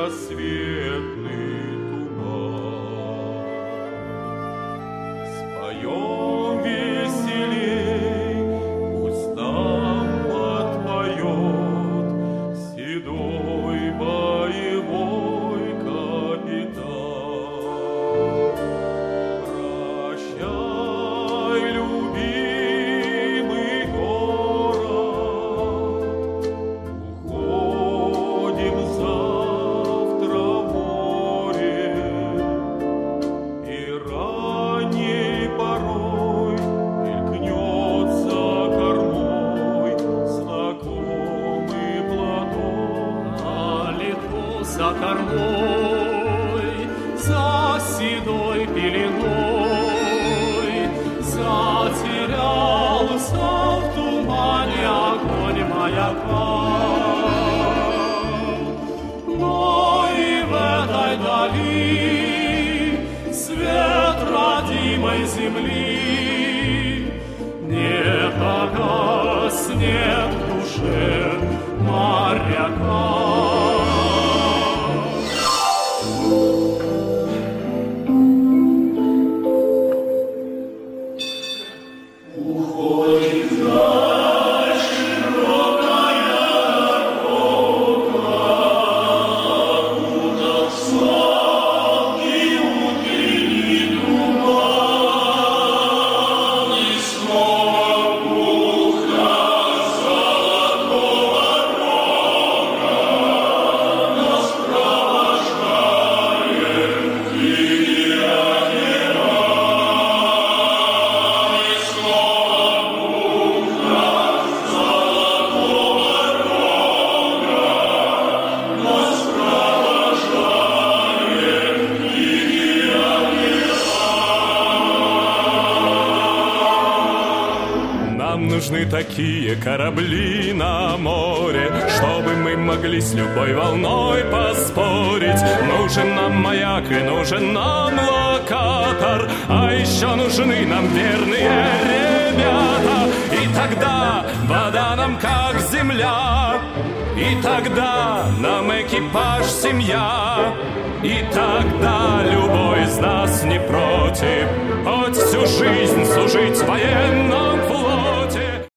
рассветный туман. Споем веселей, пусть нам подпоет седой боевой капитан. Прощай, любимый город, уходим завтра в море, и ранней порой мелькнет за кормой знакомый Платон. Далеко за кормой, за седой пеленой, затерялся в тумане огонь маяка. Но и в этой дали свет родимой земли не погаснет в душе моряка. Нам нужны такие корабли на море, чтобы мы могли с любой волной поспорить. Нужен нам маяк и нужен нам локатор, а еще нужны нам верные ребята. И тогда вода нам как земля, и тогда нам экипаж семья, и тогда любой из нас не против хоть всю жизнь служить в военном флоте.